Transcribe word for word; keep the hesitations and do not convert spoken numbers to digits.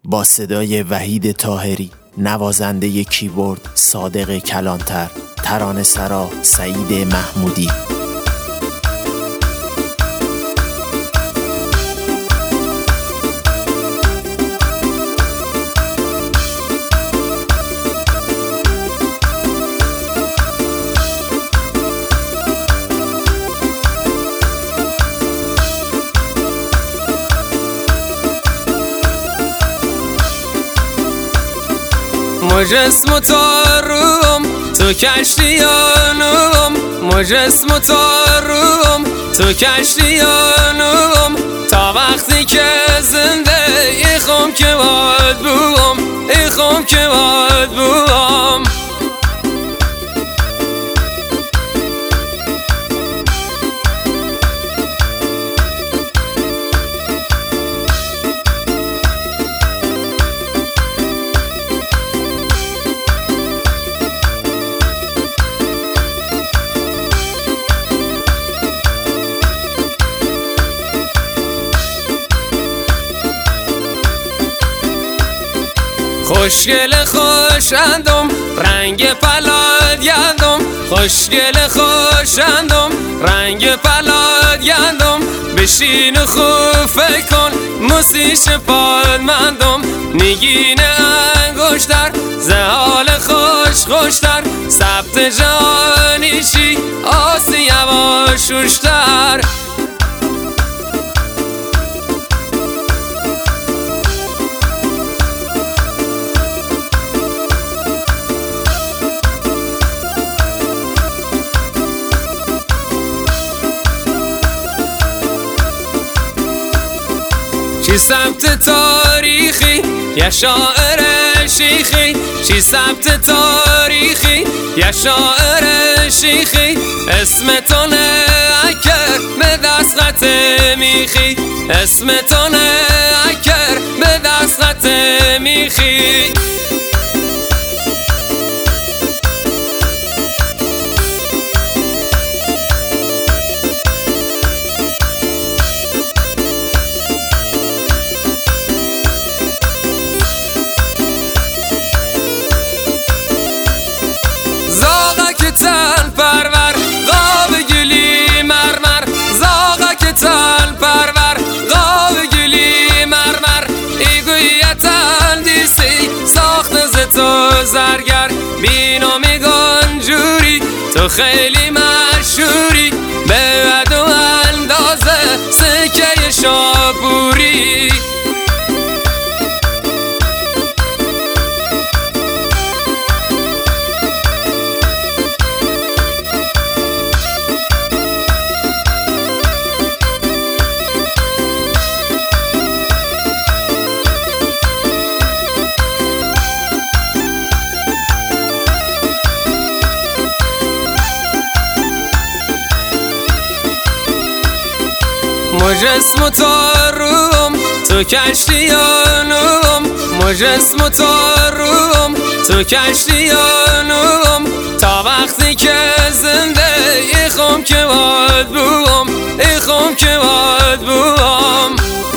با صدای وحید طاهری، نوازنده کیبورد صادق کلانتر، ترانه سرا سعید محمودی. مجسم و تاروم تو کشتیانم، مجسم و تاروم تو کشتیانم، تا وقتی که زنده ایخم که باید بوم، ایخم که باید بوم. خوشگل خوشندم رنگ پلاد گندم، خوشگل خوشندم رنگ پلاد گندم، بشین و خوب فکر کن موسیش پاد مندم، نگین انگشتر زهال خوش خوشتر، ثبت جانی چی آسی یواشوشتر. چی سبت تاریخی یا شاعر شیخی، چی سبت تاریخی یا شاعر شیخی، اسم تو اکر به دست خط میخی، اسم تو اکر به دست خط میخی. تل پرور قاب گلی مرمر، زاغک تل پرور قاب گلی مرمر، ایگویه تل دیسی ساخت ز تو زرگر، بینو میگن جوری تو خیلی مشهوری، به ود و اندازه سکه شاپوری. مجسم و تاروم تو کشتیانم، مجسم و تاروم تو کشتیانم، تا وقتی که زنده ایخم که باید بوم، ایخم که باید بوم.